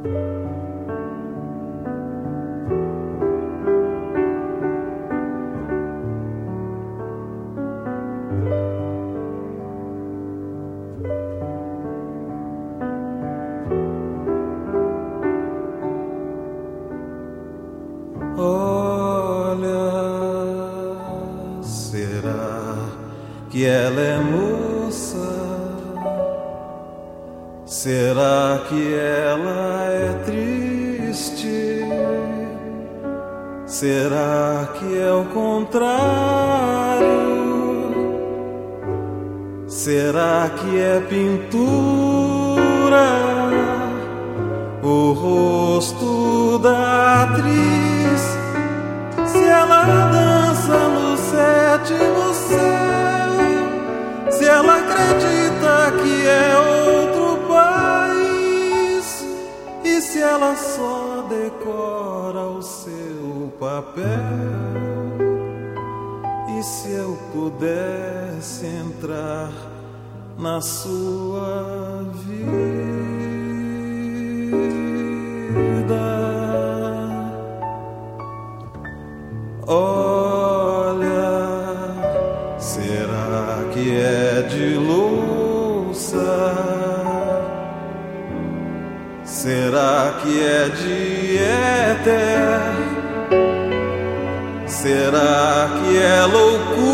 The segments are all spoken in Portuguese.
Que ela é moça? Será que ela é triste? Será que é o contrário? Será que é pintura? O rosto da atriz? Se ela dança no sétimo céu, se ela acredita que é outro país, e se ela só decora o seu papel, e se eu pudesse entrar na sua vida? Olha, será que é de louça? Será que é de éter? Será que é loucura?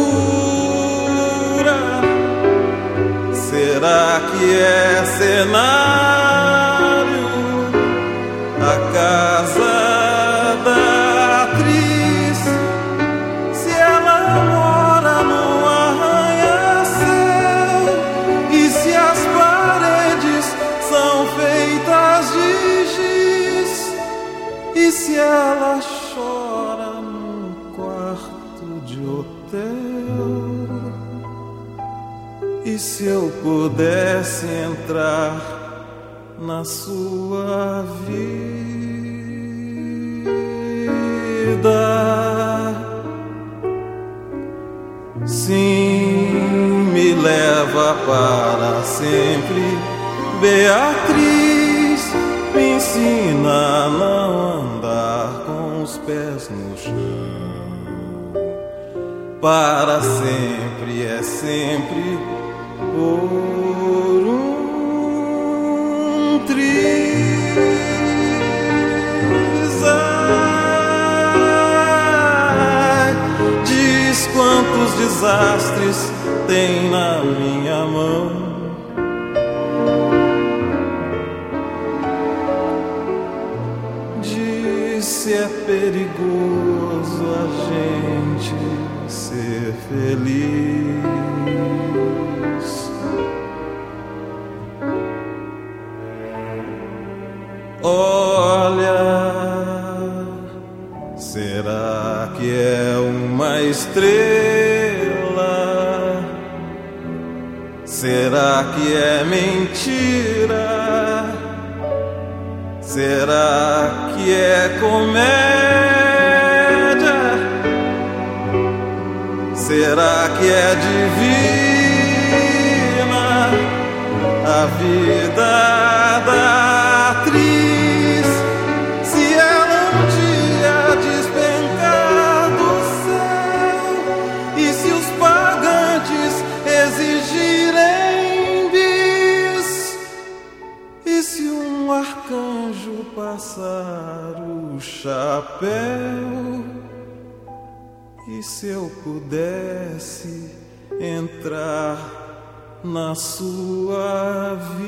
Será que é cenário? A casa da atriz, se ela mora no arranha-céu, e se as paredes são feitas de giz, e se ela chora num quarto de hotel, e se eu pudesse entrar na sua vida? Sim, me leva para sempre, Beatriz, me ensina a não andar com os pés no chão. Para sempre é sempre por um triz. Ai, diz quantos desastres tem na minha mão. Diz se é perigoso a gente ser feliz. Olha, será que é uma estrela? Será que é mentira? Será que é comédia? Será que é divina a vida da atriz? Se ela um dia despencar do céu, e se os pagantes exigirem bis, e se um arcanjo passar o chapéu, e se eu pudesse entrar na sua vida?